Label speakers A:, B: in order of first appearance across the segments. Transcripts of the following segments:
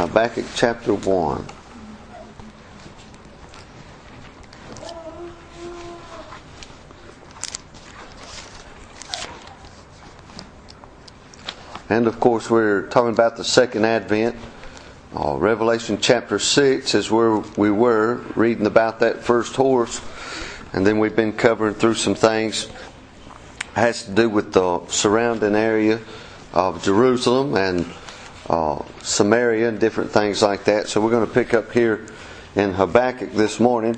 A: Habakkuk chapter 1. And of course we're talking about the second advent. Revelation chapter 6 is where we were, reading about that first horse. And then we've been covering through some things. It has to do with the surrounding area of Jerusalem and Samaria and different things like that. So we're going to pick up here in Habakkuk this morning.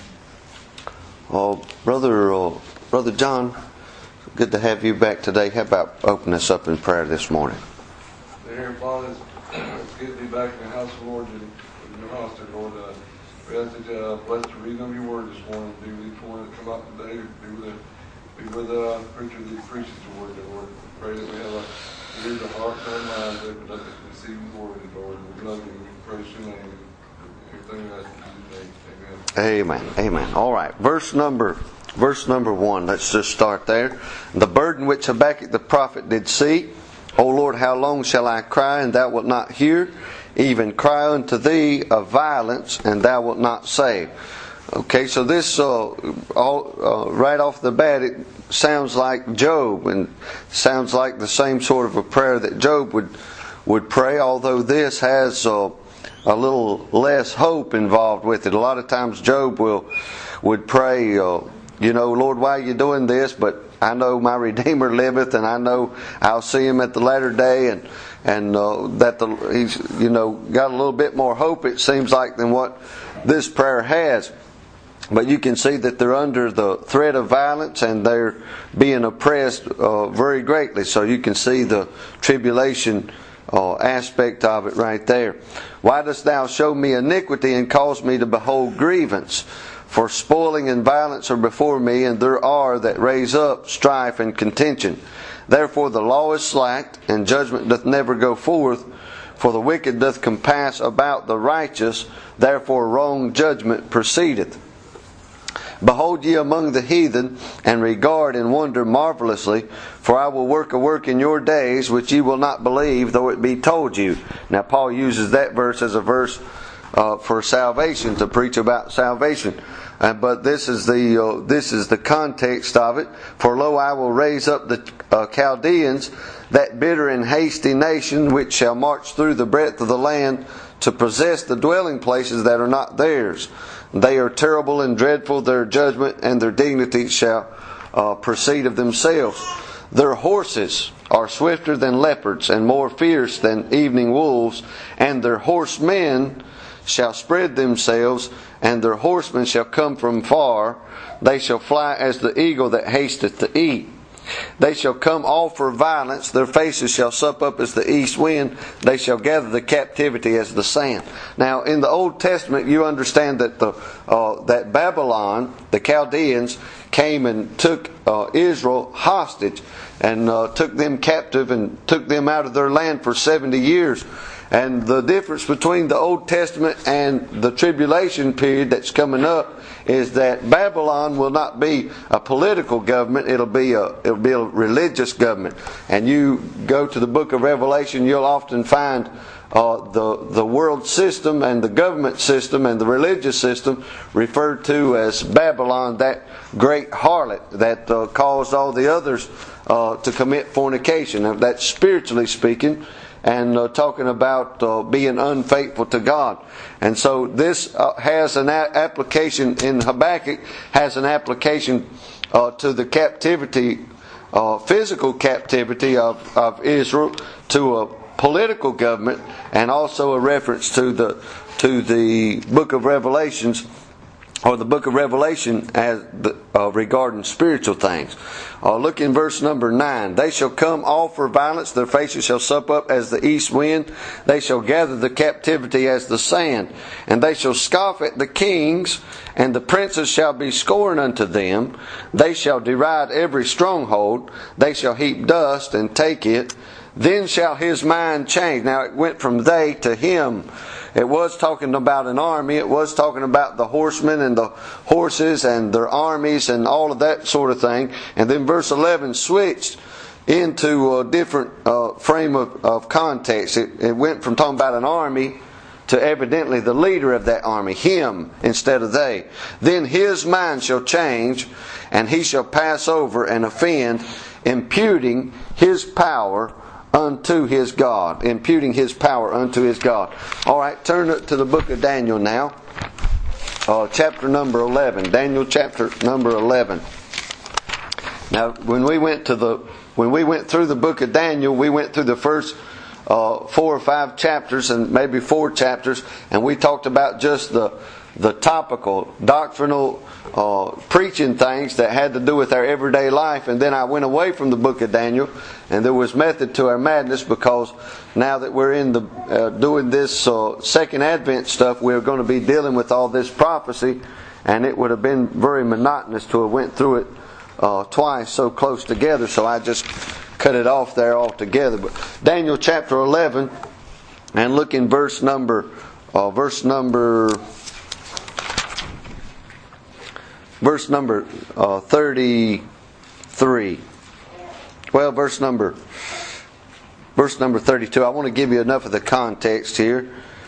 A: Brother John, good to have you back today. How about opening us up in prayer this morning?
B: Dear Father, it's good to be back in the house of the Lord, in your house, dear Lord. We ask that you bless the reading of your word this morning. Be with each one that come out today. Be with the preacher that preaches the word, dear Lord. Pray that we have a ear to heart and our minds that we receive the word, dear Lord. We love you. We praise your name. Everything we ask in Jesus' name.
A: Amen. Amen. All right. Verse number 1. Let's just start there. The burden which Habakkuk the prophet did see. O Lord, how long shall I cry, and thou wilt not hear? Even cry unto thee of violence, and thou wilt not save. Okay, so this right off the bat, it sounds like Job, and sounds like the same sort of a prayer that Job would pray. Although this has a little less hope involved with it. A lot of times Job would pray, Lord, why are you doing this? But I know my Redeemer liveth, and I know I'll see him at the latter day, and that he's got a little bit more hope, it seems like, than what this prayer has. But you can see that they're under the threat of violence, and they're being oppressed very greatly. So you can see the tribulation aspect of it right there. Why dost thou show me iniquity and cause me to behold grievance? For spoiling and violence are before me, and there are that raise up strife and contention. Therefore the law is slacked, and judgment doth never go forth. For the wicked doth compass about the righteous, therefore wrong judgment proceedeth. Behold ye among the heathen, and regard and wonder marvelously, for I will work a work in your days, which ye will not believe, though it be told you. Now Paul uses that verse as a verse for salvation, to preach about salvation. But this is the context of it. For lo, I will raise up the Chaldeans, that bitter and hasty nation, which shall march through the breadth of the land, to possess the dwelling places that are not theirs. They are terrible and dreadful, their judgment and their dignity shall proceed of themselves. Their horses are swifter than leopards, and more fierce than evening wolves, and their horsemen shall spread themselves, and their horsemen shall come from far. They shall fly as the eagle that hasteth to eat. They shall come all for violence. Their faces shall sup up as the east wind. They shall gather the captivity as the sand. Now, in the Old Testament, you understand that that Babylon, the Chaldeans, came and took Israel hostage, and took them captive and took them out of their land for 70 years. And the difference between the Old Testament and the tribulation period that's coming up is that Babylon will not be a political government, it'll be a religious government. And you go to the book of Revelation, you'll often find the world system and the government system and the religious system referred to as Babylon, that great harlot that caused all the others to commit fornication. Now, that's spiritually speaking, and talking about being unfaithful to God. And so this has an application in Habakkuk, has an application to the captivity, physical captivity of Israel, to a political government, and also a reference to the book of Revelations, or the book of Revelation as regarding spiritual things. Look in verse number 9. They shall come all for violence, their faces shall sup up as the east wind. They shall gather the captivity as the sand. And they shall scoff at the kings, and the princes shall be scorned unto them. They shall deride every stronghold. They shall heap dust and take it. Then shall his mind change. Now it went from they to him. It was talking about an army. It was talking about the horsemen and the horses and their armies and all of that sort of thing. And then verse 11 switched into a different frame of context. It went from talking about an army to evidently the leader of that army, him instead of they. Then his mind shall change, and he shall pass over and offend, imputing his power unto his God. Imputing his power unto his God. All right, turn to the book of Daniel now. Chapter number 11. Daniel chapter number 11. Now, when we went through the book of Daniel, we went through the first 4 or 5 chapters, and maybe 4 chapters, and we talked about just the topical, doctrinal, preaching things that had to do with our everyday life. And then I went away from the book of Daniel, and there was method to our madness, because now that we're in doing this second Advent stuff, we're going to be dealing with all this prophecy, and it would have been very monotonous to have went through it twice so close together. So I just cut it off there altogether. But Daniel chapter 11, and look in verse number 33. Well, verse number 32. I want to give you enough of the context here.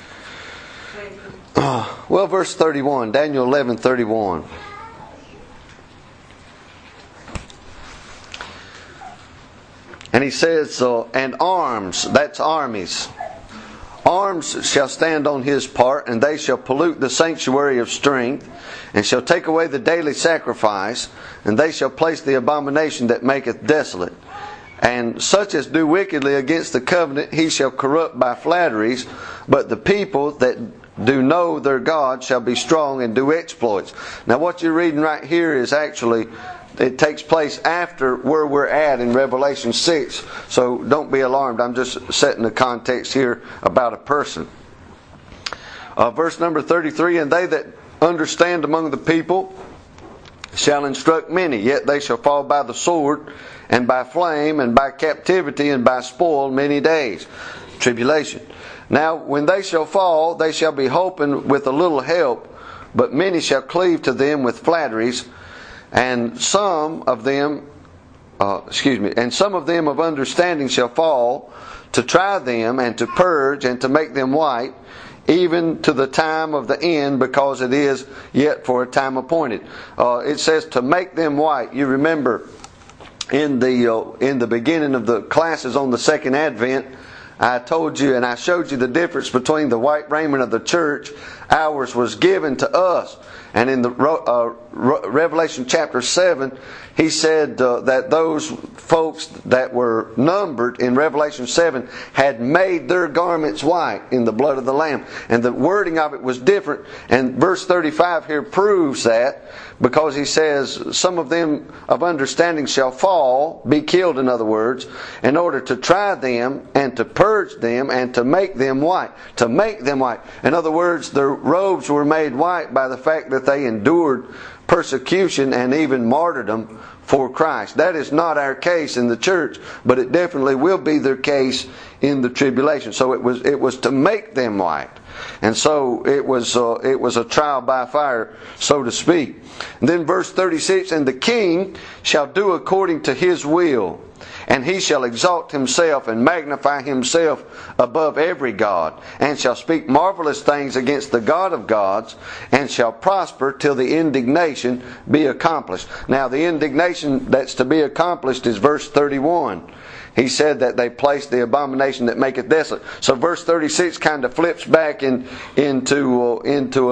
A: Well, verse 31. Daniel 11:31. And he says, and arms, that's armies. Arms shall stand on his part, and they shall pollute the sanctuary of strength, and shall take away the daily sacrifice, and they shall place the abomination that maketh desolate. And such as do wickedly against the covenant he shall corrupt by flatteries, but the people that do know their God shall be strong and do exploits. Now what you're reading right here is actually, it takes place after where we're at in Revelation 6. So don't be alarmed. I'm just setting the context here about a person. Verse number 33, and they that understand among the people shall instruct many, yet they shall fall by the sword, and by flame, and by captivity, and by spoil many days. Tribulation. Now when they shall fall, they shall be hoping with a little help, but many shall cleave to them with flatteries, and some of them of understanding shall fall, to try them, and to purge, and to make them white, even to the time of the end, because it is yet for a time appointed. It says to make them white. You remember in the beginning of the classes on the second Advent, I told you and I showed you the difference between the white raiment of the church. Ours was given to us. And in the Revelation chapter 7, he said that those folks that were numbered in Revelation 7 had made their garments white in the blood of the Lamb. And the wording of it was different. And verse 35 here proves that, because he says, some of them of understanding shall fall, be killed in other words, in order to try them and to purge them and to make them white. To make them white. In other words, their robes were made white by the fact that they endured persecution and even martyrdom for Christ. That is not our case in the church, but it definitely will be their case in the tribulation. So it was to make them white. And so it was a trial by fire, so to speak. And then verse 36, and the king shall do according to his will, and he shall exalt himself and magnify himself above every god, and shall speak marvelous things against the God of gods, and shall prosper till the indignation be accomplished. Now the indignation that's to be accomplished is verse 31. He said that they placed the abomination that maketh desolate. So verse 36 kind of flips back into a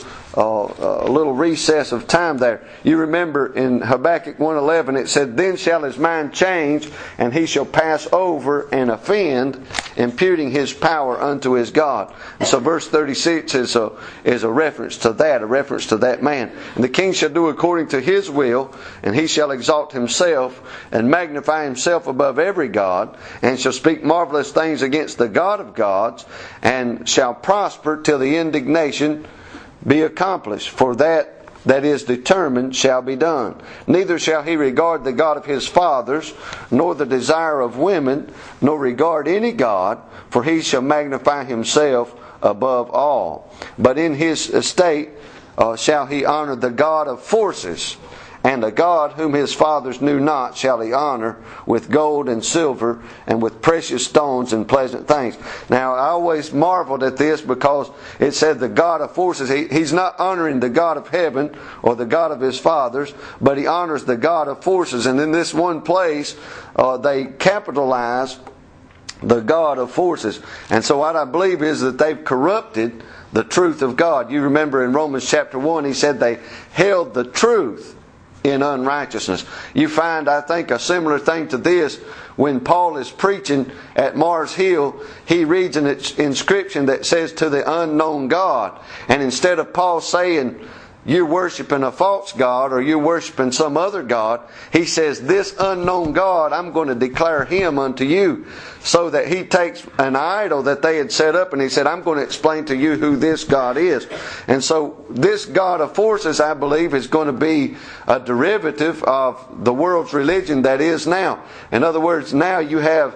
A: little recess of time there. You remember in Habakkuk 1:11 it said, then shall his mind change, and he shall pass over and offend, imputing his power unto his God. And so verse 36 is a reference to that man. And the king shall do according to his will, and he shall exalt himself and magnify himself above every God, and shall speak marvelous things against the God of gods, and shall prosper till the indignation be accomplished. For that is determined shall be done. Neither shall he regard the God of his fathers, nor the desire of women, nor regard any God, for he shall magnify himself above all. But in his estate shall he honor the God of forces, And a God whom his fathers knew not shall he honor with gold and silver and with precious stones and pleasant things. Now I always marveled at this because it said the God of forces. He's not honoring the God of heaven or the God of his fathers, but he honors the God of forces. And in this one place they capitalize the God of forces. And so what I believe is that they've corrupted the truth of God. You remember in Romans chapter 1 he said they held the truth in unrighteousness. You find, I think, a similar thing to this when Paul is preaching at Mars Hill. He reads an inscription that says, "To the unknown God." And instead of Paul saying, "You're worshiping a false God," or "You're worshiping some other God," he says, "This unknown God, I'm going to declare Him unto you." So that he takes an idol that they had set up and he said, "I'm going to explain to you who this God is." And so this God of forces, I believe, is going to be a derivative of the world's religion that is now. In other words, now you have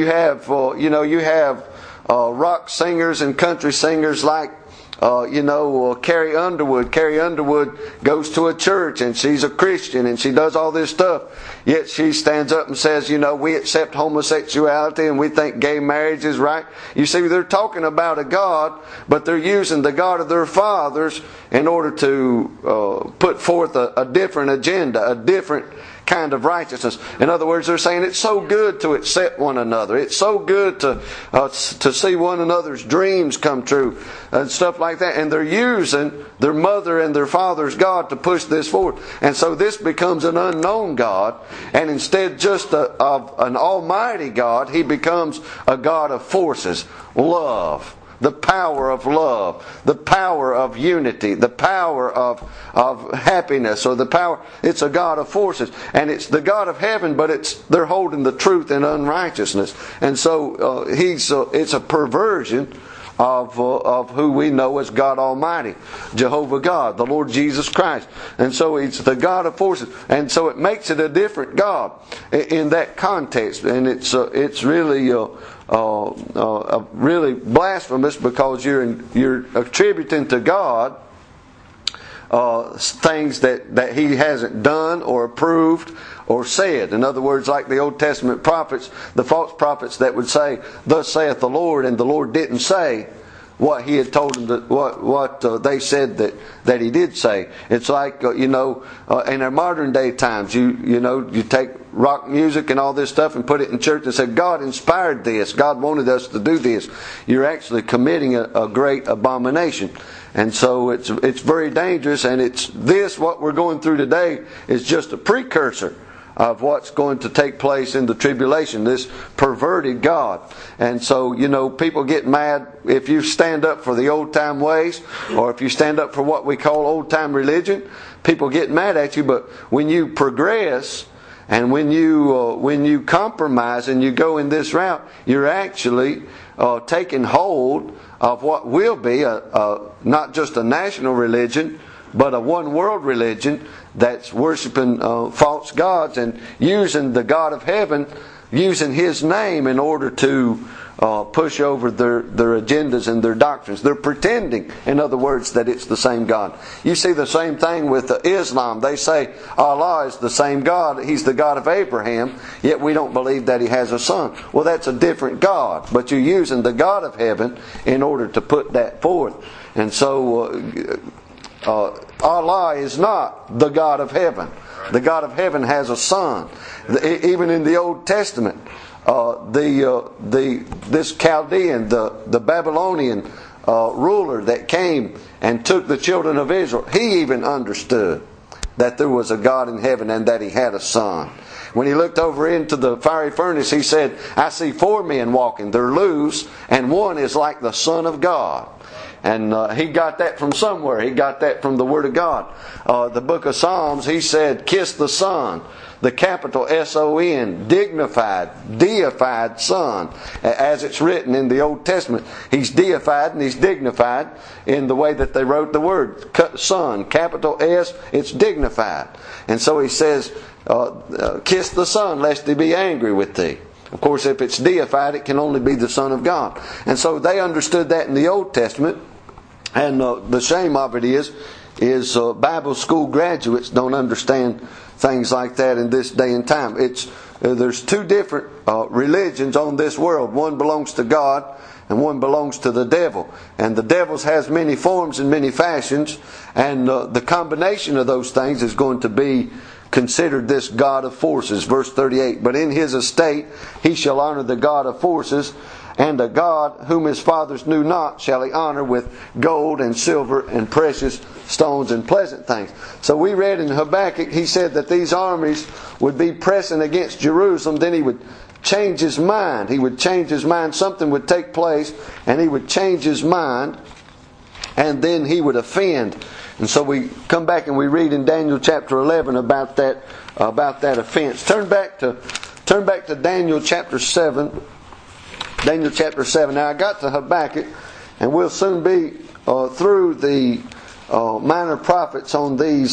A: rock singers and country singers like Carrie Underwood. Carrie Underwood goes to a church and she's a Christian and she does all this stuff. Yet she stands up and says, we accept homosexuality and we think gay marriage is right. You see, they're talking about a God, but they're using the God of their fathers in order to put forth a different agenda, a different kind of righteousness. In other words, they're saying it's so good to accept one another. It's so good to see one another's dreams come true and stuff like that. And they're using their mother and their father's God to push this forward. And so this becomes an unknown God. And instead just of an almighty God, He becomes a God of forces, love. The power of love, the power of unity, the power of happiness, or the power. It's a God of forces, and it's the God of heaven, but they're holding the truth in unrighteousness, and so it's a perversion of who we know as God Almighty, Jehovah God, the Lord Jesus Christ, and so it's the God of forces, and so it makes it a different God in that context, and it's really. Really blasphemous because you're attributing to God things that He hasn't done or approved or said. In other words, like the Old Testament prophets, the false prophets that would say, "Thus saith the Lord," and the Lord didn't say what He had told them, what they said that He did say. It's like in our modern day times, you take rock music and all this stuff and put it in church and say, "God inspired this. God wanted us to do this." You're actually committing a great abomination. And so it's very dangerous, and what we're going through today is just a precursor of what's going to take place in the tribulation, this perverted God. And so, people get mad if you stand up for the old time ways, or if you stand up for what we call old time religion. People get mad at you, but when you progress and when you compromise and you go in this route, you're actually taking hold of what will be not just a national religion, but a one world religion that's worshiping false gods and using the God of heaven, using His name in order to push over their agendas and their doctrines. They're pretending, in other words, that it's the same God. You see the same thing with Islam. They say Allah is the same God. He's the God of Abraham, yet we don't believe that He has a son. Well, that's a different God, but you're using the God of heaven in order to put that forth. And so Allah is not the God of heaven. The God of heaven has a son. Even in the Old Testament, this Chaldean, the Babylonian ruler that came and took the children of Israel, he even understood that there was a God in heaven and that He had a son. When he looked over into the fiery furnace, he said, "I see 4 men walking. They're loose, and one is like the Son of God." And he got that from somewhere. He got that from the Word of God. The book of Psalms, he said, "Kiss the Son." The capital S-O-N, dignified, deified Son. As it's written in the Old Testament. He's deified and He's dignified in the way that they wrote the word. Son, capital S, it's dignified. And so He says, "Kiss the Son, lest He be angry with thee." Of course, if it's deified, it can only be the Son of God. And so they understood that in the Old Testament. And the shame of it is is Bible school graduates don't understand things like that in this day and time. There's two different religions on this world. One belongs to God and one belongs to the devil. And the devil's has many forms and many fashions, and the combination of those things is going to be considered this God of forces. Verse 38, but in his estate he shall honor the God of forces, and a God whom his fathers knew not shall he honor with gold and silver and precious stones and pleasant things. So we read in Habakkuk, he said that these armies would be pressing against Jerusalem. Then he would change his mind. He would change his mind. Something would take place and he would change his mind, and then he would offend. And so we come back and we read in Daniel chapter 11 about that offense. Turn back to Daniel chapter 7. Daniel chapter 7. Now I got to Habakkuk, and we'll soon be through the minor prophets on this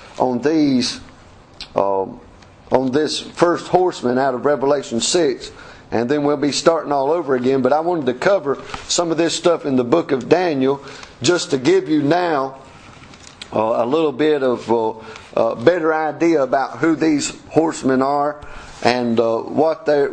A: first horseman out of Revelation 6, and then we'll be starting all over again. But I wanted to cover some of this stuff in the book of Daniel just to give you now a little bit of a better idea about who these horsemen are and what they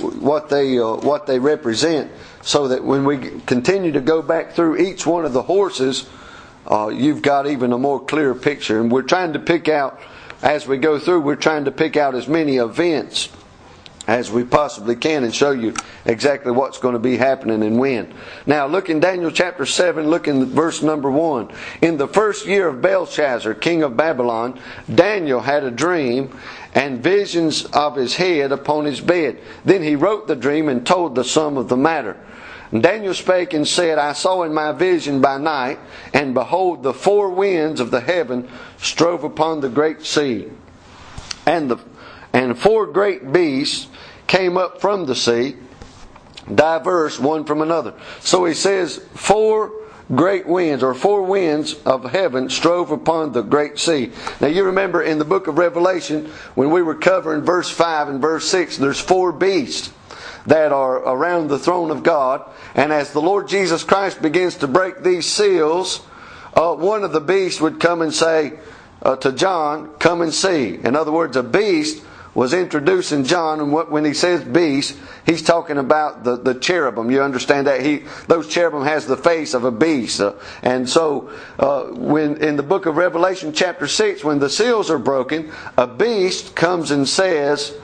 A: represent, so that when we continue to go back through each one of the horses, you've got even a more clear picture. And we're trying to pick out, as we go through, we're trying to pick out as many events as we possibly can and show you exactly what's going to be happening and when. Now look in Daniel chapter 7, look in verse number 1. In the first year of Belshazzar, king of Babylon, Daniel had a dream and visions of his head upon his bed. Then he wrote the dream and told the sum of the matter. And Daniel spake and said, I saw in my vision by night, and behold, the four winds of the heaven strove upon the great sea. And four great beasts came up from the sea, diverse one from another. So he says, four great winds, or four winds of heaven strove upon the great sea. Now you remember in the book of Revelation, when we were covering verse 5 and verse 6, there's four beasts that are around the throne of God. And as the Lord Jesus Christ begins to break these seals, one of the beasts would come and say to John, come and see. In other words, a beast was introducing John, and when he says beast, he's talking about the cherubim. You understand that? Those cherubim has the face of a beast. And so, when in the book of Revelation chapter 6, when the seals are broken, a beast comes and says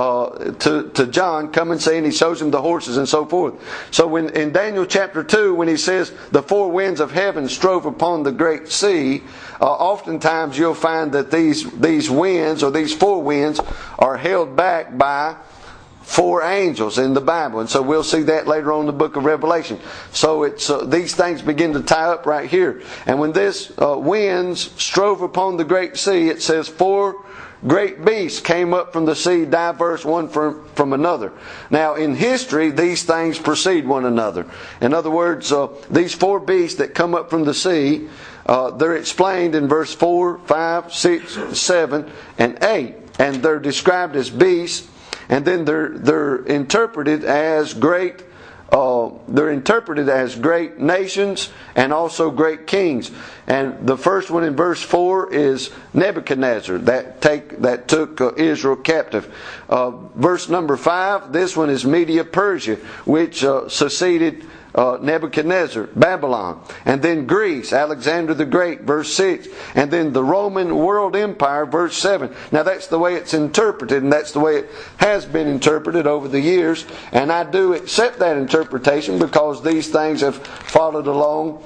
A: to John, come and see, and he shows him the horses and so forth. So when in Daniel chapter 2, when he says the four winds of heaven strove upon the great sea, oftentimes you'll find that these winds, or these four winds, are held back by four angels in the Bible. And so we'll see that later on in the book of Revelation. So it's these things begin to tie up right here. And when this winds strove upon the great sea, it says four great beasts came up from the sea, diverse one from another. Now in history, these things precede one another. In other words, these four beasts that come up from the sea, they're explained in verse 4, 5, 6, 7, and 8. And they're described as beasts, and then they're interpreted as great. They're interpreted as great nations and also great kings. And the first one in verse 4 is Nebuchadnezzar that took Israel captive. Verse number 5, this one is Media Persia, which succeeded Nebuchadnezzar, Babylon. And then Greece, Alexander the Great, verse 6. And then the Roman world empire, verse 7. Now that's the way it's interpreted, and that's the way it has been interpreted over the years. And I do accept that interpretation, because these things have followed along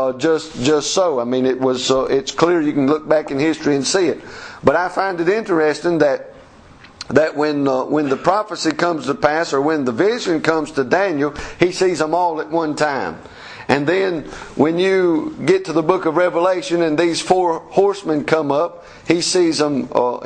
A: just so. I mean, it's clear. You can look back in history and see it. But I find it interesting that when the prophecy comes to pass, or when the vision comes to Daniel, he sees them all at one time. And then when you get to the book of Revelation and these four horsemen come up, he sees them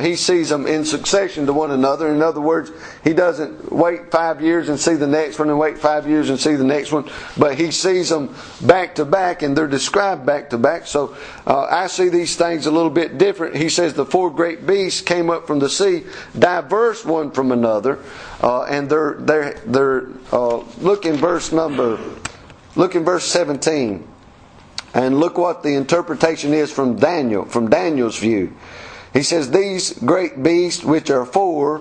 A: in succession to one another. In other words, he doesn't wait 5 years and see the next one, and wait 5 years and see the next one, but he sees them back to back, and they're described back to back. So I see these things a little bit different. He says the four great beasts came up from the sea, diverse one from another, and they're look in verse 17. And look what the interpretation is from Daniel's view. He says, these great beasts which are four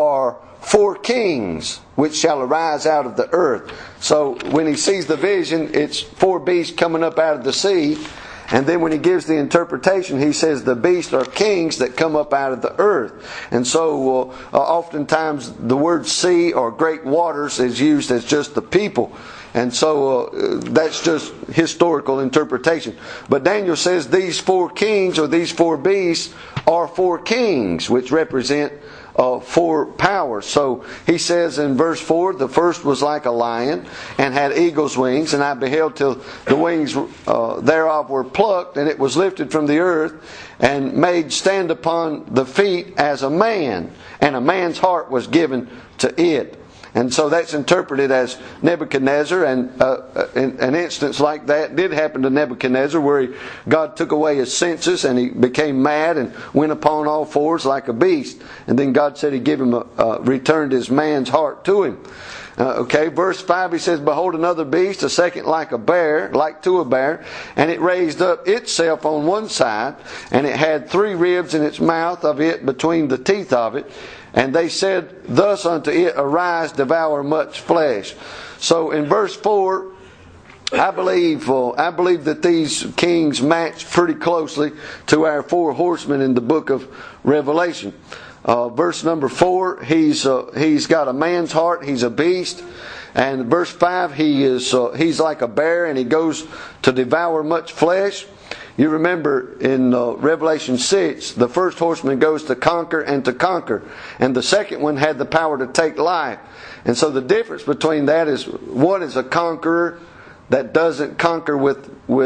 A: kings which shall arise out of the earth. So when he sees the vision, it's four beasts coming up out of the sea. And then when he gives the interpretation, he says the beasts are kings that come up out of the earth. And so oftentimes the word sea or great waters is used as just the people. And so that's just historical interpretation. But Daniel says these four kings or these four beasts are four kings, which represent four powers. So he says in verse 4, the first was like a lion and had eagle's wings, and I beheld till the wings thereof were plucked, and it was lifted from the earth and made stand upon the feet as a man, and a man's heart was given to it. And so that's interpreted as Nebuchadnezzar, and an instance like that did happen to Nebuchadnezzar, where God took away his senses and he became mad and went upon all fours like a beast. And then God said He'd give him returned his man's heart to him. Verse 5, he says, behold, another beast, a second like to a bear, and it raised up itself on one side, and it had 3 ribs in its mouth of it between the teeth of it. And they said thus unto it, arise, devour much flesh. So in verse 4, I believe that these kings match pretty closely to our 4 horsemen in the book of Revelation. Verse number 4, he's got a man's heart, he's a beast. And verse 5, he's like a bear, and he goes to devour much flesh. You remember in Revelation 6, the first horseman goes to conquer and to conquer. And the second one had the power to take life. And so the difference between that is, one is a conqueror that doesn't conquer with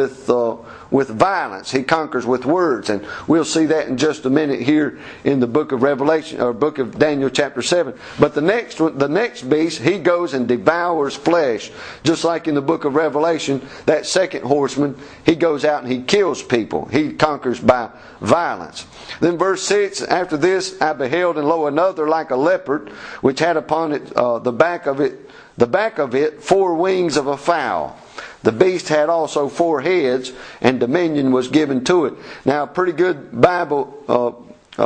A: violence. He conquers with words. And we'll see that in just a minute here in the book of Revelation, or book of Daniel chapter 7. But the next beast, he goes and devours flesh. Just like in the book of Revelation, that second horseman, he goes out and he kills people. He conquers by violence. Then verse 6, after this I beheld, and lo, another like a leopard, which had upon it the back of it 4 wings of a fowl. The beast had also 4 heads, and dominion was given to it. Now, a pretty good Bible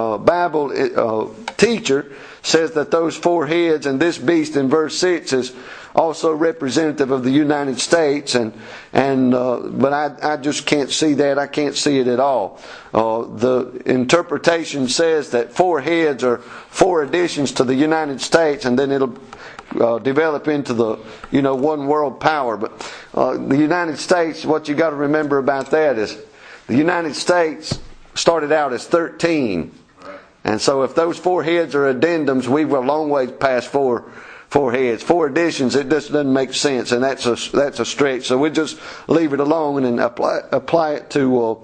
A: teacher says that those 4 heads and this beast in verse 6 is also representative of the United States, but I just can't see that. I can't see it at all. The interpretation says that 4 heads are 4 additions to the United States, and then it'll develop into the one world power. But the United States, what you got to remember about that is the United States started out as 13, and so if those 4 heads are addendums, we've a long way past 4 heads. 4 additions, it just doesn't make sense, and that's a stretch. So we just leave it alone and apply it to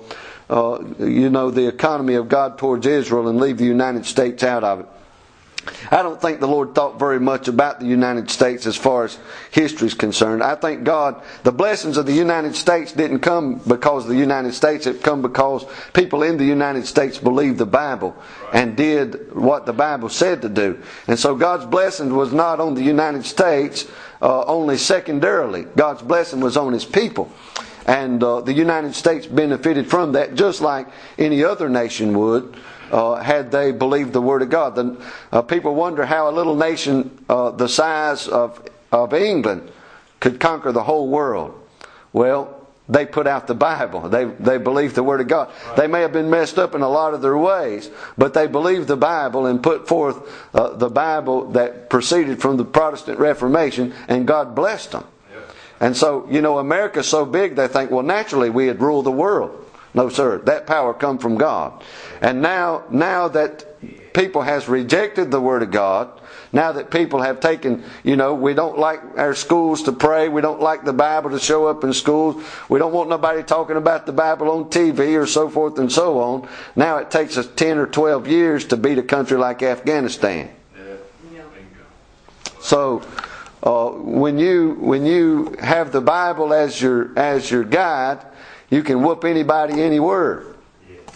A: the economy of God towards Israel, and leave the United States out of it. I don't think the Lord thought very much about the United States as far as history is concerned. I think God, the blessings of the United States didn't come because of the United States. It come because people in the United States believed the Bible and did what the Bible said to do. And so God's blessing was not on the United States only secondarily. God's blessing was on His people. And the United States benefited from that just like any other nation would. Had they believed the Word of God. People wonder how a little nation the size of England could conquer the whole world. Well, they put out the Bible. They believed the Word of God. They may have been messed up in a lot of their ways, but they believed the Bible and put forth the Bible that proceeded from the Protestant Reformation, and God blessed them. And so, America's so big they think, well, naturally we'd rule the world. No, sir. That power come from God. And now that people has rejected the Word of God, now that people have taken, we don't like our schools to pray, we don't like the Bible to show up in schools, we don't want nobody talking about the Bible on TV or so forth and so on. Now it takes us 10 or 12 years to beat a country like Afghanistan. So when you have the Bible as your guide, you can whoop anybody anywhere.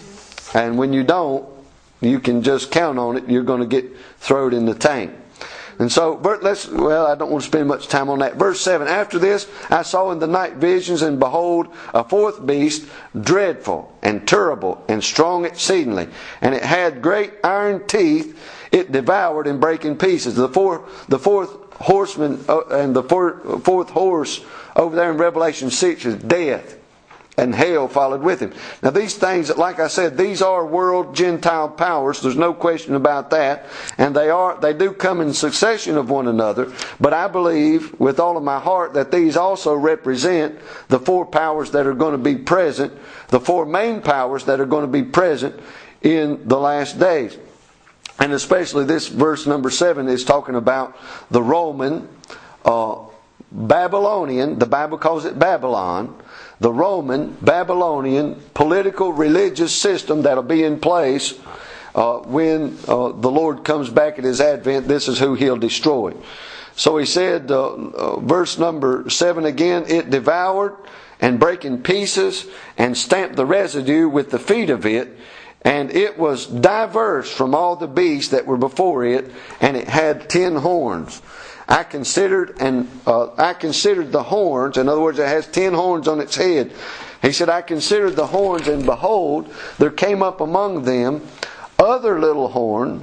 A: And when you don't, you can just count on it. You're going to get thrown in the tank. And so, I don't want to spend much time on that. Verse 7, after this I saw in the night visions, and behold, a fourth beast, dreadful and terrible and strong exceedingly. And it had great iron teeth. It devoured and brake in pieces. The fourth horseman and the fourth horse over there in Revelation 6 is death. And hell followed with him. Now these things, like I said, these are world Gentile powers. There's no question about that. And they do come in succession of one another. But I believe with all of my heart that these also represent the four powers that are going to be present, the four main powers that are going to be present in the last days. And especially this verse number 7 is talking about the Roman, Babylonian, the Bible calls it Babylon, the Roman, Babylonian, political, religious system that'll be in place when the Lord comes back at His advent. This is who He'll destroy. So He said, verse number 7 again, it devoured and brake in pieces and stamped the residue with the feet of it. And it was diverse from all the beasts that were before it, and it had 10 horns. I considered the horns. In other words, it has 10 horns on its head. He said, I considered the horns, and behold, there came up among them another little horn,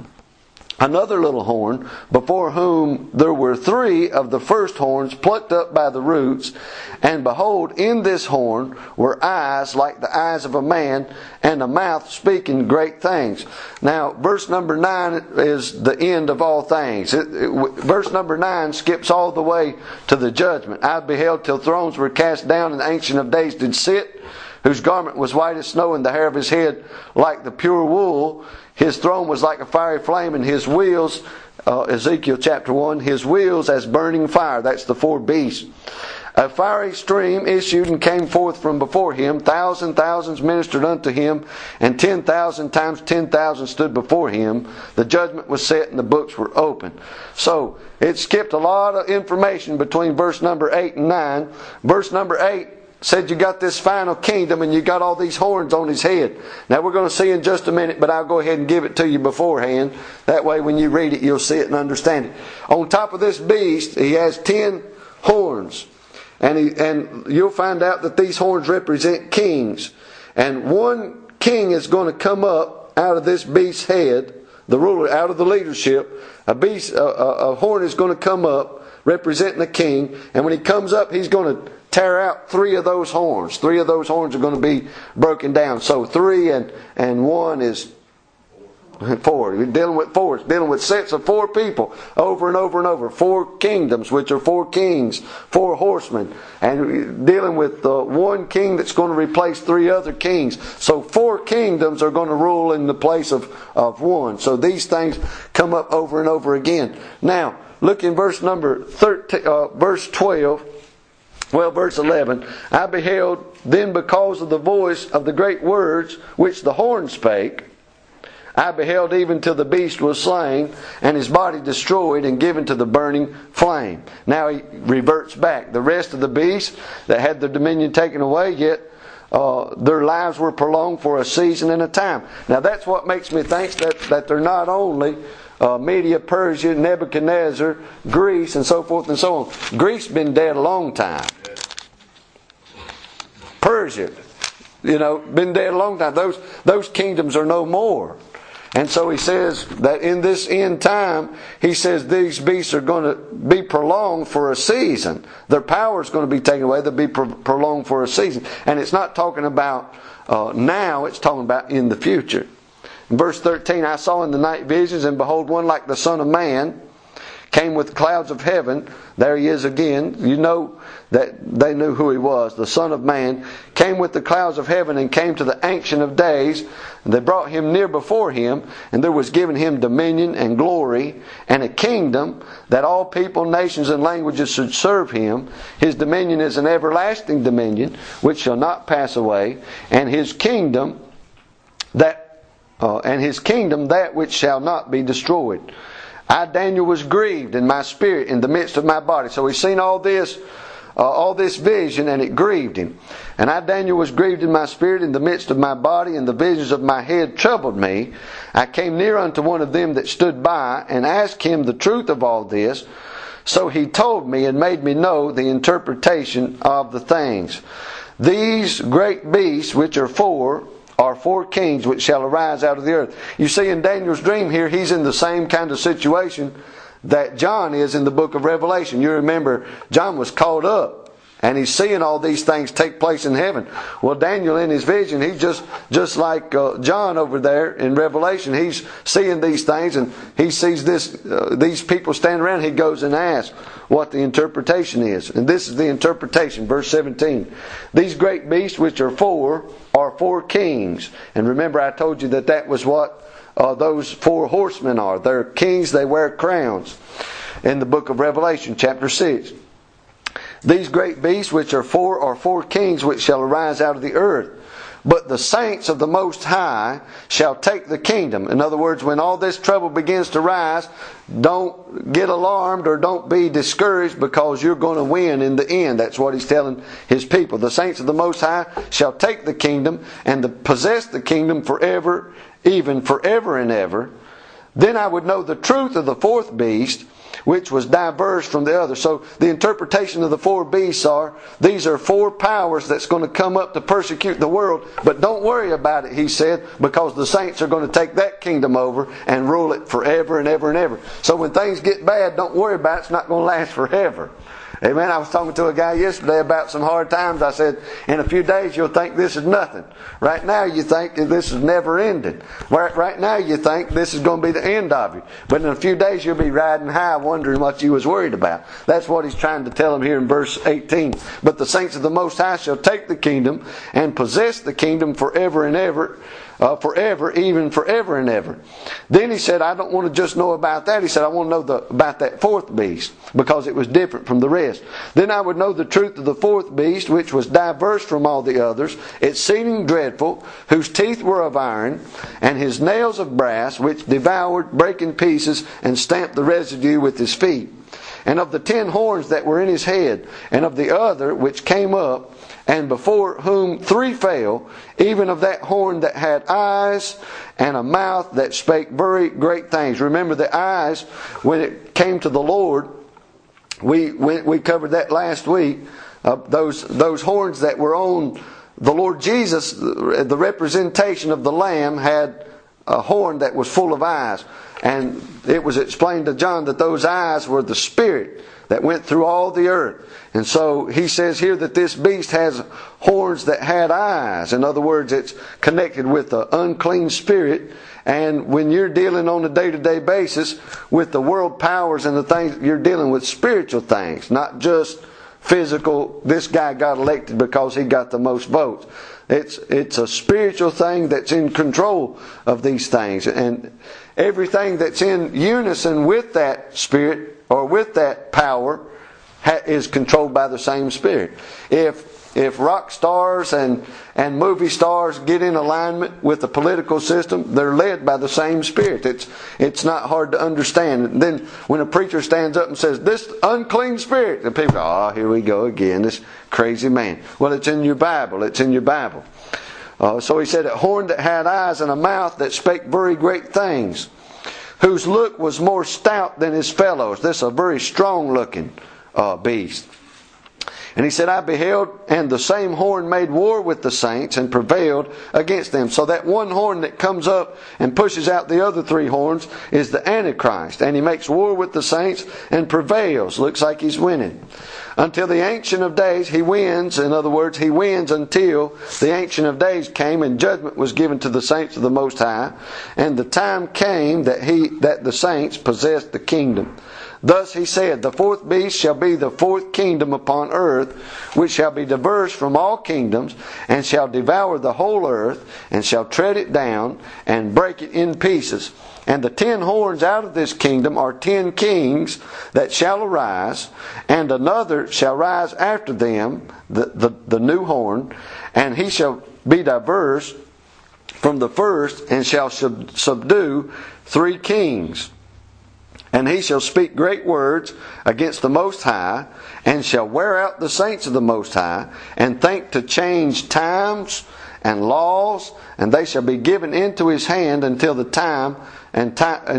A: before whom there were 3 of the first horns plucked up by the roots. And behold, in this horn were eyes like the eyes of a man, and a mouth speaking great things. Now, verse number 9 is the end of all things. Verse number 9 skips all the way to the judgment. I beheld till thrones were cast down, and the Ancient of Days did sit, whose garment was white as snow, and the hair of his head like the pure wool. His throne was like a fiery flame, and his wheels, Ezekiel chapter 1, his wheels as burning fire. That's the 4 beasts. A fiery stream issued and came forth from before him. Thousands ministered unto him, and 10,000 times 10,000 stood before him. The judgment was set, and the books were opened. So, it skipped a lot of information between verse number 8 and 9. Verse number 8 said you got this final kingdom and you got all these horns on his head. Now we're going to see in just a minute, but I'll go ahead and give it to you beforehand. That way when you read it, you'll see it and understand it. On top of this beast, he has 10 horns. And you'll find out that these horns represent kings. And one king is going to come up out of this beast's head, the ruler, out of the leadership. A horn is going to come up representing a king. And when he comes up, he's going to tear out 3 of those horns. 3 of those horns are going to be broken down. So 3 and 1 is 4. You're dealing with 4. It's dealing with sets of 4 people over and over and over. 4 kingdoms, which are 4 kings, 4 horsemen. And dealing with one king that's going to replace 3 other kings. So 4 kingdoms are going to rule in the place of one. So these things come up over and over again. Now, look in verse number 13, verse 12. Well, verse 11, I beheld then because of the voice of the great words which the horn spake, I beheld even till the beast was slain, and his body destroyed and given to the burning flame. Now he reverts back. The rest of the beasts that had their dominion taken away, yet their lives were prolonged for a season and a time. Now that's what makes me think that they're not only Media, Persia, Nebuchadnezzar, Greece, and so forth and so on. Greece been dead a long time. Persia, been dead a long time. Those kingdoms are no more. And so he says that in this end time, he says these beasts are going to be prolonged for a season. Their power is going to be taken away. They'll be prolonged for a season. And it's not talking about now, it's talking about in the future. In verse 13, I saw in the night visions, and behold, one like the Son of Man came with clouds of heaven. There he is again. You know that they knew who he was. The Son of Man came with the clouds of heaven and came to the Ancient of Days. And they brought him near before him, and there was given him dominion and glory and a kingdom that all people, nations, and languages should serve him. His dominion is an everlasting dominion which shall not pass away, and his kingdom that which shall not be destroyed. I, Daniel, was grieved in my spirit in the midst of my body. So we've seen all this all this vision, and it grieved him. And I, Daniel, was grieved in my spirit in the midst of my body, and the visions of my head troubled me. I came near unto one of them that stood by, and asked him the truth of all this. So he told me and made me know the interpretation of the things. These great beasts, which are four kings which shall arise out of the earth. You see, in Daniel's dream here, he's in the same kind of situation that John is in the book of Revelation. You remember, John was caught up, and he's seeing all these things take place in heaven. Well, Daniel, in his vision, he's just like John over there in Revelation. He's seeing these things, and he sees these people standing around. He goes and asks what the interpretation is. And this is the interpretation, verse 17. These great beasts, which are four kings. And remember, I told you that was what those four horsemen are. They're kings, they wear crowns. In the book of Revelation, chapter 6. These great beasts, which are four kings, which shall arise out of the earth. But the saints of the Most High shall take the kingdom. In other words, when all this trouble begins to rise, don't get alarmed or don't be discouraged, because you're going to win in the end. That's what he's telling his people. The saints of the Most High shall take the kingdom and possess the kingdom forever, even forever and ever. Then I would know the truth of the fourth beast, which was diverse from the other. So the interpretation of the four beasts these are four powers that's going to come up to persecute the world. But don't worry about it, he said, because the saints are going to take that kingdom over and rule it forever and ever and ever. So when things get bad, don't worry about it. It's not going to last forever. Amen. I was talking to a guy yesterday about some hard times. I said, in a few days you'll think this is nothing. Right now you think this is never ending. Right now you think this is going to be the end of you. But in a few days you'll be riding high wondering what you was worried about. That's what he's trying to tell them here in verse 18. But the saints of the Most High shall take the kingdom and possess the kingdom forever and ever. Forever, even forever and ever. Then he said, I don't want to just know about that. He said, I want to know about that fourth beast, because it was different from the rest. Then I would know the truth of the fourth beast, which was diverse from all the others, exceeding dreadful, whose teeth were of iron, and his nails of brass, which devoured, brake in pieces, and stamped the residue with his feet. And of the 10 horns that were in his head, and of the other which came up, and before whom 3 fell, even of that horn that had eyes and a mouth that spake very great things. Remember, the eyes, when it came to the Lord, we covered that last week. Those horns that were on the Lord Jesus, the representation of the Lamb, had a horn that was full of eyes. And it was explained to John that those eyes were the Spirit that went through all the earth. And so he says here that this beast has horns that had eyes. In other words, it's connected with the unclean spirit. And when you're dealing on a day-to-day basis with the world powers and the things, you're dealing with spiritual things, not just physical. This guy got elected because he got the most votes. It's a spiritual thing that's in control of these things. And everything that's in unison with that spirit or with that power is controlled by the same Spirit. If rock stars and movie stars get in alignment with the political system, they're led by the same Spirit. It's not hard to understand. And then when a preacher stands up and says, this unclean spirit, the people go, here we go again, this crazy man. Well, it's in your Bible. It's in your Bible. So he said, a horn that had eyes and a mouth that spake very great things, whose look was more stout than his fellows. This is a very strong looking beast. And he said, I beheld, and the same horn made war with the saints and prevailed against them. So that one horn that comes up and pushes out the other 3 horns is the Antichrist. And he makes war with the saints and prevails. Looks like he's winning. Until the Ancient of Days, he wins. In other words, he wins until the Ancient of Days came and judgment was given to the saints of the Most High. And the time came that the saints possessed the kingdom. Thus he said, the fourth beast shall be the fourth kingdom upon earth, which shall be diverse from all kingdoms, and shall devour the whole earth, and shall tread it down, and break it in pieces. And the 10 horns out of this kingdom are 10 kings that shall arise, and another shall rise after them, the new horn, and he shall be diverse from the first, and shall subdue 3 kings. And he shall speak great words against the Most High, and shall wear out the saints of the Most High, and think to change times and laws, and they shall be given into his hand until a time and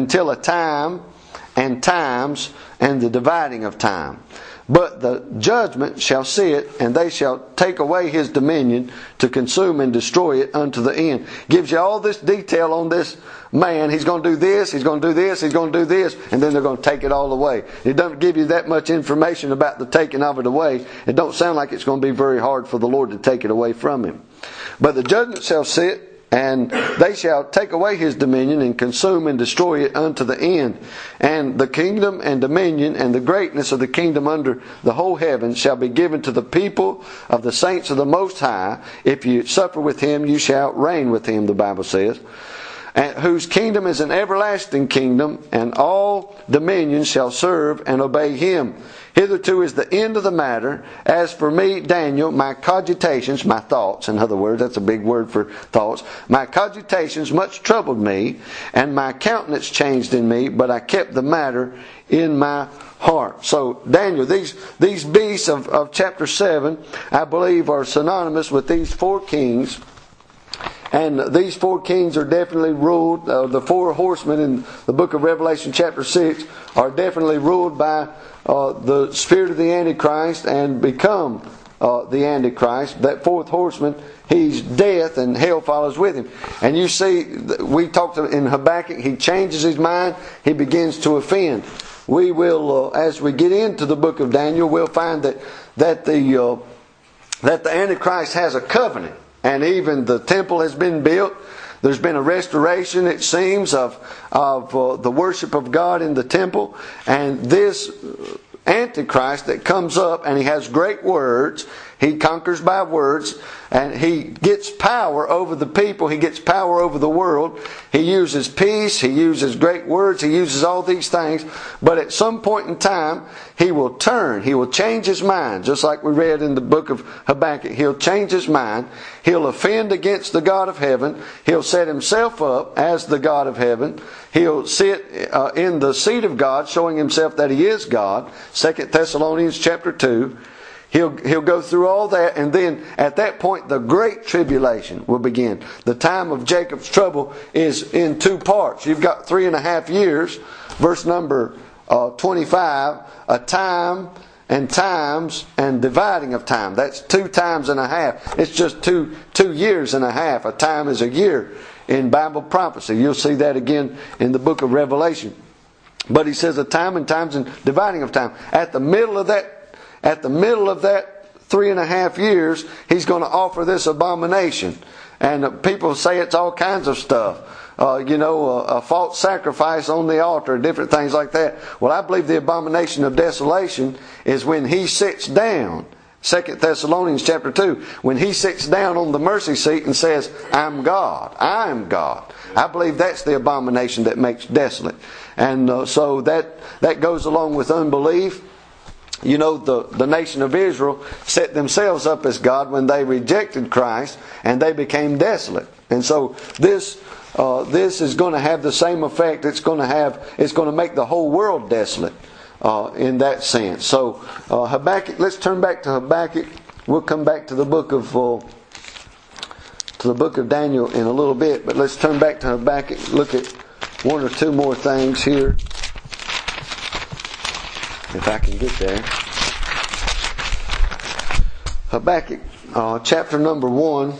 A: times and the dividing of time. But the judgment shall sit, and they shall take away his dominion to consume and destroy it unto the end. Gives you all this detail on this man. He's going to do this, he's going to do this, he's going to do this, and then they're going to take it all away. It doesn't give you that much information about the taking of it away. It don't sound like it's going to be very hard for the Lord to take it away from him. But the judgment shall sit, and they shall take away his dominion and consume and destroy it unto the end. And the kingdom and dominion and the greatness of the kingdom under the whole heaven shall be given to the people of the saints of the Most High. If you suffer with him, you shall reign with him, the Bible says. And whose kingdom is an everlasting kingdom, and all dominions shall serve and obey him. Hitherto is the end of the matter. As for me, Daniel, my cogitations, my thoughts, in other words, that's a big word for thoughts, my cogitations much troubled me, and my countenance changed in me, but I kept the matter in my heart. So Daniel, these beasts of chapter 7, I believe, are synonymous with these four kings. And these four kings are definitely ruled, the four horsemen in the book of Revelation chapter 6 are definitely ruled by the spirit of the Antichrist and become the Antichrist. That fourth horseman, he's death, and hell follows with him. And you see, we talked in Habakkuk, he changes his mind, he begins to offend. We will, as we get into the book of Daniel, we'll find that the Antichrist has a covenant. And even the temple has been built. There's been a restoration, it seems, of the worship of God in the temple. And this Antichrist that comes up, and he has great words. He conquers by words, and he gets power over the people. He gets power over the world. He uses peace. He uses great words. He uses all these things. But at some point in time, he will turn. He will change his mind. Just like we read in the book of Habakkuk. He'll change his mind. He'll offend against the God of heaven. He'll set himself up as the God of heaven. He'll sit in the seat of God, showing himself that he is God. 2 Thessalonians chapter 2. He'll go through all that, and then at that point the great tribulation will begin. The time of Jacob's trouble is in two parts. You've got 3.5 years, verse number 25, a time and times and dividing of time. That's 2 times and a half. It's just two years and a half. A time is a year in Bible prophecy. You'll see that again in the book of Revelation. But he says a time and times and dividing of time. At the middle of that 3.5 years, he's going to offer this abomination. And people say it's all kinds of stuff. A false sacrifice on the altar, different things like that. Well, I believe the abomination of desolation is when he sits down. 2 Thessalonians chapter 2. When he sits down on the mercy seat and says, I'm God. I am God. I believe that's the abomination that makes desolate. And so that goes along with unbelief. You know, the nation of Israel set themselves up as God when they rejected Christ, and they became desolate. And so this is going to have the same effect. It's going to make the whole world desolate in that sense. So Habakkuk. Let's turn back to Habakkuk. We'll come back to the book of Daniel in a little bit, but let's turn back to Habakkuk. Look at one or two more things here. If I can get there. Habakkuk, chapter number 1.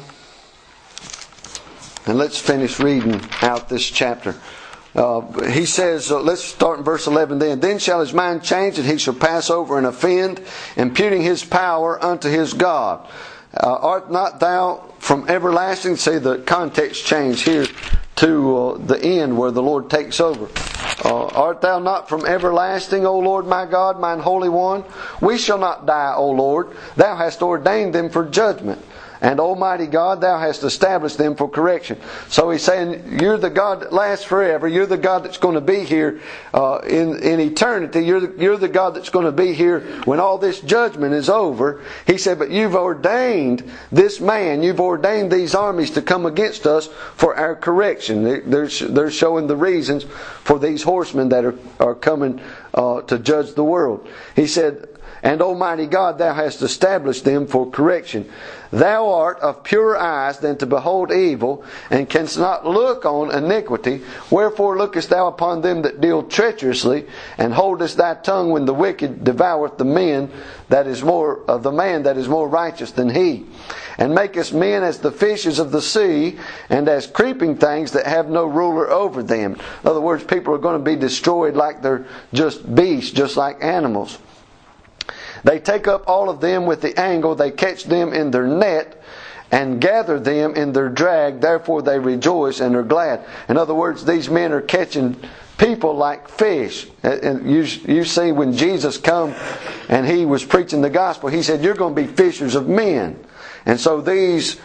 A: And let's finish reading out this chapter. He says, let's start in verse 11 then. Then shall his mind change, and he shall pass over and offend, imputing his power unto his God. Art not thou from everlasting? See the context change here to the end where the Lord takes over. Art thou not from everlasting, O Lord my God, mine Holy One? We shall not die, O Lord. Thou hast ordained them for judgment. And Almighty God, Thou hast established them for correction. So He's saying, you're the God that lasts forever. You're the God that's going to be here in eternity. You're the God that's going to be here when all this judgment is over. He said, but you've ordained this man, you've ordained these armies to come against us for our correction. They're showing the reasons for these horsemen that are coming to judge the world. He said, and Almighty God, Thou hast established them for correction. Thou art of purer eyes than to behold evil, and canst not look on iniquity. Wherefore lookest Thou upon them that deal treacherously, and holdest Thy tongue when the wicked devoureth the man that is more righteous than he. And makest men as the fishes of the sea, and as creeping things that have no ruler over them. In other words, people are going to be destroyed like they're just beasts, just like animals. They take up all of them with the angle, they catch them in their net, and gather them in their drag, therefore they rejoice and are glad. In other words, these men are catching people like fish. And you see when Jesus come and He was preaching the gospel, He said, you're going to be fishers of men. And so these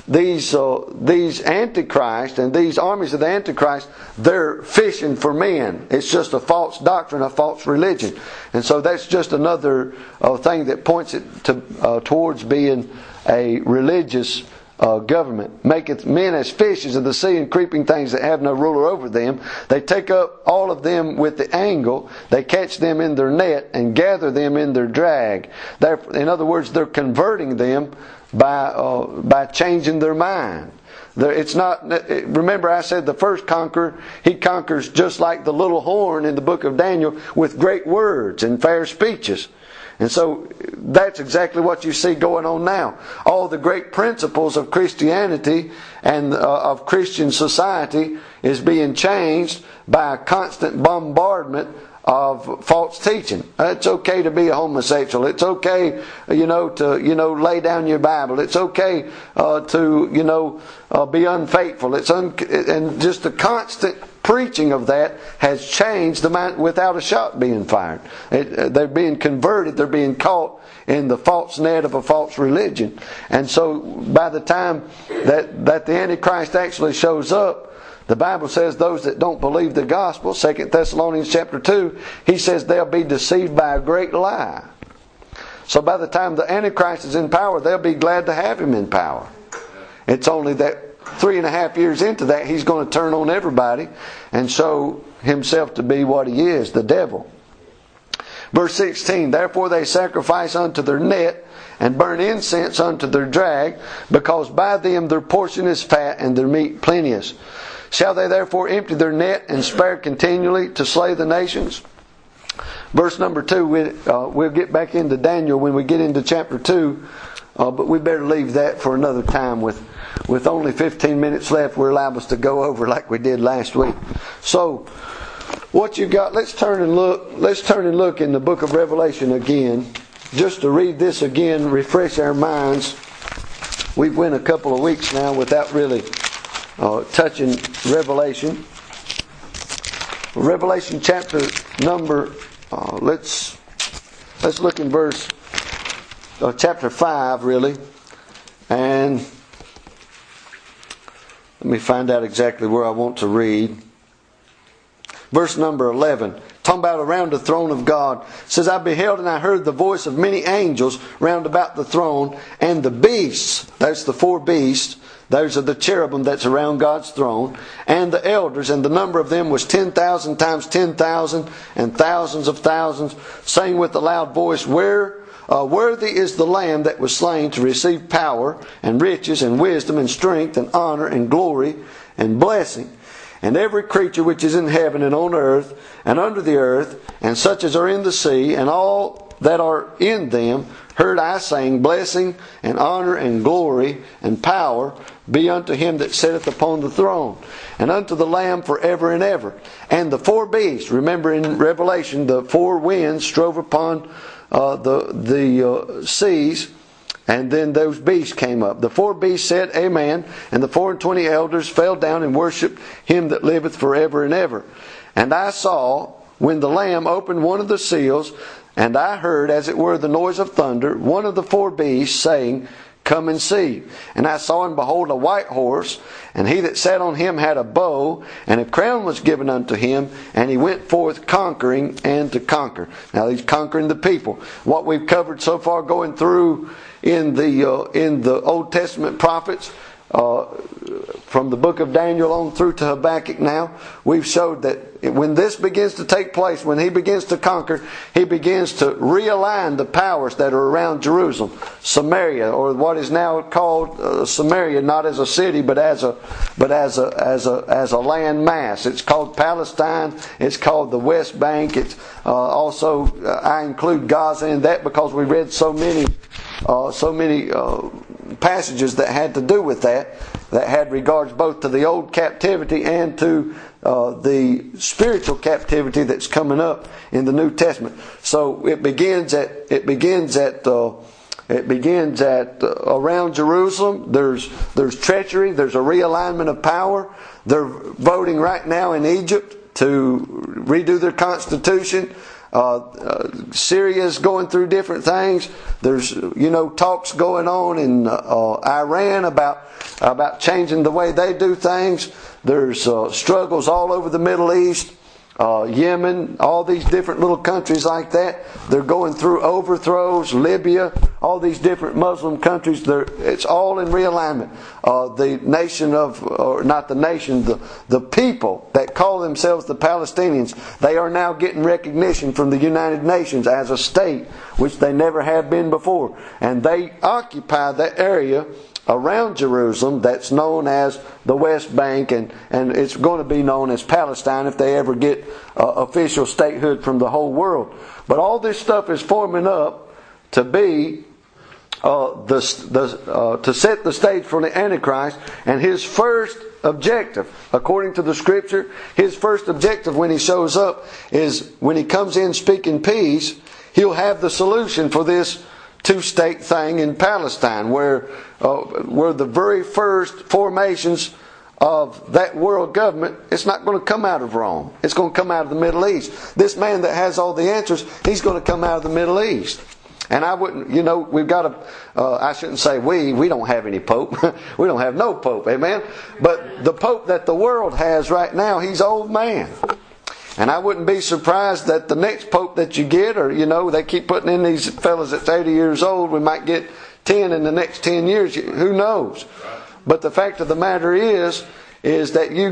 A: Antichrist and these armies of the Antichrist, they're fishing for men. It's just a false doctrine, a false religion. And so that's just another thing that points it towards being a religious government. Maketh men as fishes of the sea and creeping things that have no ruler over them. They take up all of them with the angle. They catch them in their net and gather them in their drag. In other words, they're converting them by changing their mind. It's not. Remember, I said the first conqueror, he conquers just like the little horn in the book of Daniel, with great words and fair speeches. And so that's exactly what you see going on now. All the great principles of Christianity and of Christian society is being changed by a constant bombardment of false teaching. It's okay to be a homosexual. It's okay, to lay down your Bible. It's okay to be unfaithful. And just the constant preaching of that has changed the mind without a shot being fired. They're being converted. They're being caught in the false net of a false religion. And so by the time that the Antichrist actually shows up, the Bible says those that don't believe the gospel, 2 Thessalonians chapter 2, he says they'll be deceived by a great lie. So by the time the Antichrist is in power, they'll be glad to have him in power. It's only that 3.5 years into that, he's going to turn on everybody and show himself to be what he is, the devil. Verse 16, therefore they sacrifice unto their net, and burn incense unto their drag, because by them their portion is fat, and their meat plenteous. Shall they therefore empty their net, and spare continually to slay the nations? Verse number 2, we'll get back into Daniel when we get into chapter 2, but we better leave that for another time. With only 15 minutes left, we're liable to go over like we did last week. So, what you got? Let's turn and look in the book of Revelation again, just to read this again, refresh our minds. We've went a couple of weeks now without really touching Revelation. Revelation chapter number. Let's look in verse chapter 5 really, and let me find out exactly where I want to read. Verse number 11, talking about around the throne of God, says, I beheld and I heard the voice of many angels round about the throne, and the beasts, that's the 4 beasts, those are the cherubim that's around God's throne, and the elders, and the number of them was 10,000 times 10,000, and thousands of thousands, saying with a loud voice, worthy is the Lamb that was slain to receive power, and riches, and wisdom, and strength, and honor, and glory, and blessing. And every creature which is in heaven and on earth and under the earth, and such as are in the sea, and all that are in them, heard I saying, blessing and honor and glory and power be unto him that sitteth upon the throne, and unto the Lamb forever and ever. And the 4 beasts, remember in Revelation, the 4 winds strove upon the seas, and then those beasts came up. The 4 beasts said, Amen. And the 24 elders fell down and worshipped him that liveth forever and ever. And I saw, when the Lamb opened one of the seals, and I heard, as it were, the noise of thunder, one of the 4 beasts saying, Come and see. And I saw and behold a white horse, and he that sat on him had a bow, and a crown was given unto him, and he went forth conquering and to conquer. Now he's conquering the people. What we've covered so far going through in the Old Testament prophets, from the book of Daniel on through to Habakkuk now, we've showed that when this begins to take place, when he begins to conquer, he begins to realign the powers that are around Jerusalem. Samaria, or what is now called Samaria, not as a city, but as a land mass. It's called Palestine. It's called the West Bank. It's also, I include Gaza in that because we read so many passages that had to do with that had regards both to the old captivity and to the spiritual captivity that's coming up in the New Testament. So it begins at around Jerusalem. There's treachery. There's a realignment of power. They're voting right now in Egypt to redo their constitution. Syria's going through different things. There's talks going on in Iran about changing the way they do things. There's struggles all over the Middle East, Yemen, all these different little countries like that. They're going through overthrows. Libya, all these different Muslim countries. It's all in realignment. The nation the people that call themselves the Palestinians, they are now getting recognition from the United Nations as a state, which they never have been before. And they occupy that area around Jerusalem that's known as the West Bank, and it's going to be known as Palestine if they ever get official statehood from the whole world. But all this stuff is forming up to be to set the stage for the Antichrist, and his first objective, according to the Scripture, his first objective when he shows up is when he comes in speaking peace, he'll have the solution for this two-state thing in Palestine, where the very first formations of that world government, it's not going to come out of Rome. It's going to come out of the Middle East. This man that has all the answers, he's going to come out of the Middle East. And I wouldn't, we've got I shouldn't say we don't have any pope. We don't have no pope, amen? But the pope that the world has right now, he's old man. And I wouldn't be surprised that the next pope that you get, or they keep putting in these fellas that's 80 years old, we might get 10 in the next 10 years. Who knows? But the fact of the matter is that you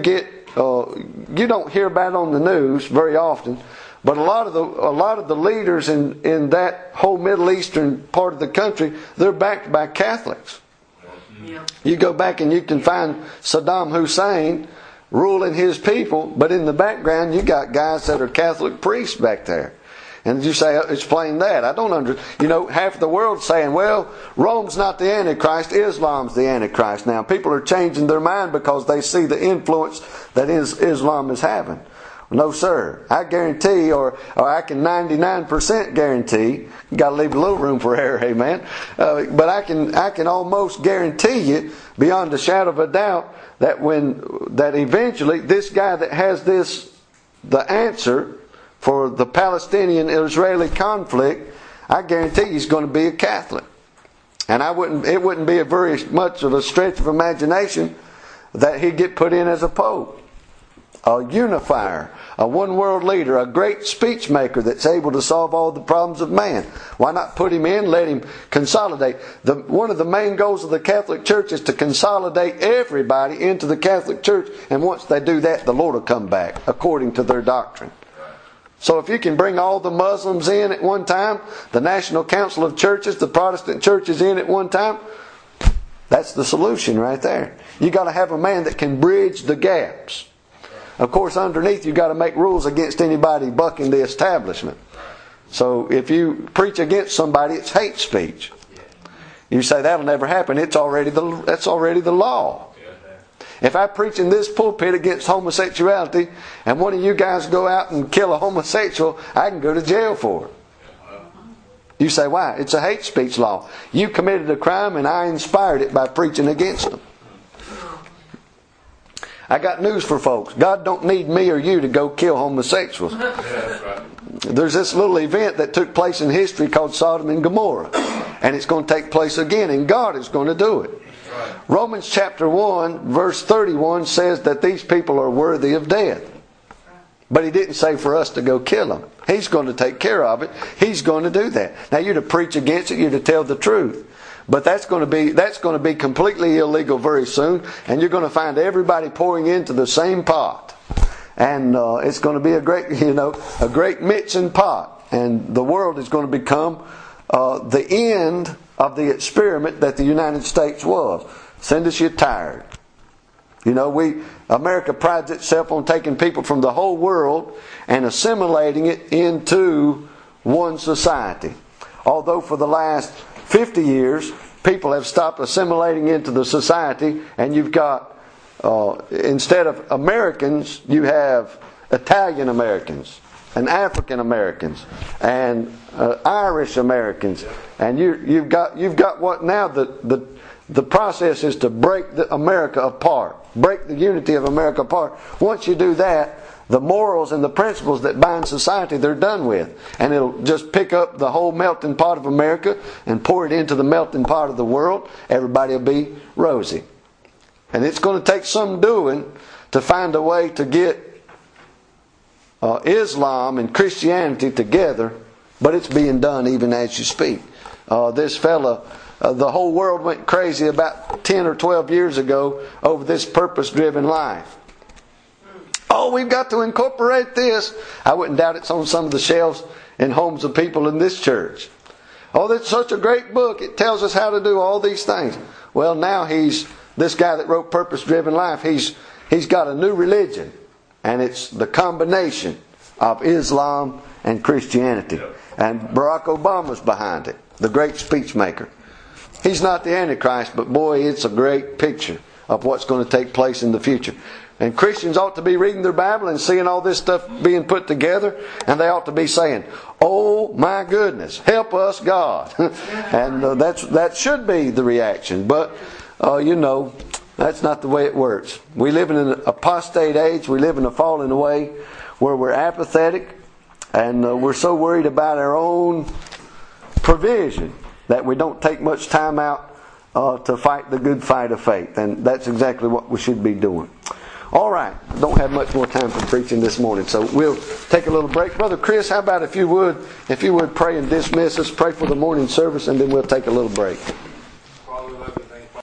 A: don't hear about it on the news very often. But a lot of the leaders in that whole Middle Eastern part of the country, they're backed by Catholics. Yeah. You go back and you can find Saddam Hussein ruling his people, but in the background you got guys that are Catholic priests back there. And you say, explain that. I don't understand. Half the world's saying, well, Rome's not the Antichrist, Islam's the Antichrist. Now, people are changing their mind because they see the influence that Islam is having. No, sir. I guarantee, or I can 99% guarantee, you got to leave a little room for error, amen. But I can almost guarantee you, beyond a shadow of a doubt, that eventually this guy that has the answer for the Palestinian-Israeli conflict, I guarantee he's going to be a Catholic. And it wouldn't be a very much of a stretch of imagination that he'd get put in as a pope. A unifier, a one world leader, a great speech maker that's able to solve all the problems of man. Why not put him in, let him consolidate? One of the main goals of the Catholic Church is to consolidate everybody into the Catholic Church, and once they do that, the Lord will come back, according to their doctrine. So if you can bring all the Muslims in at one time, the National Council of Churches, the Protestant churches in at one time, that's the solution right there. You got to have a man that can bridge the gaps. Of course, underneath you've got to make rules against anybody bucking the establishment. So if you preach against somebody, it's hate speech. You say that'll never happen. That's already the law. If I preach in this pulpit against homosexuality, and one of you guys go out and kill a homosexual, I can go to jail for it. You say, why? It's a hate speech law. You committed a crime and I inspired it by preaching against them. I got news for folks. God don't need me or you to go kill homosexuals. There's this little event that took place in history called Sodom and Gomorrah. And it's going to take place again, and God is going to do it.
B: Right.
A: Romans chapter 1, verse 31 says that these people are worthy of death. But He didn't say for us to go kill them. He's going to take care of it. He's going to do that. Now you're to preach against it, you're to tell the truth. But that's going to be completely illegal very soon, and you're going to find everybody pouring into the same pot. And it's going to be a great mixing pot. And the world is going to become the end of the experiment that the United States was. Send us, you're tired. America prides itself on taking people from the whole world and assimilating it into one society. Although for the last 50 years, people have stopped assimilating into the society, and you've got, instead of Americans, you have Italian Americans, and African Americans, and Irish Americans, and you've got what now the process is to break America apart, break the unity of America apart. Once you do that, the morals and the principles that bind society, they're done with. And it'll just pick up the whole melting pot of America and pour it into the melting pot of the world. Everybody will be rosy. And it's going to take some doing to find a way to get Islam and Christianity together, but it's being done even as you speak. This fella, the whole world went crazy about 10 or 12 years ago over this purpose-driven life. Oh, we've got to incorporate this. I wouldn't doubt it's on some of the shelves in homes of people in this church. Oh, that's such a great book. It tells us how to do all these things. Well, now this guy that wrote Purpose-Driven Life, he's got a new religion. And it's the combination of Islam and Christianity. And Barack Obama's behind it, the great speech maker. He's not the Antichrist, but boy, it's a great picture of what's going to take place in the future. And Christians ought to be reading their Bible and seeing all this stuff being put together, and they ought to be saying, "Oh my goodness, help us, God!" And that should be the reaction. But that's not the way it works. We live in an apostate age. We live in a fallen way where we're apathetic, and we're so worried about our own provision that we don't take much time out to fight the good fight of faith. And that's exactly what we should be doing. All right. Don't have much more time for preaching this morning, so we'll take a little break. Brother Chris, how about if you would pray and dismiss us, pray for the morning service, and then we'll take a little break.
B: Father,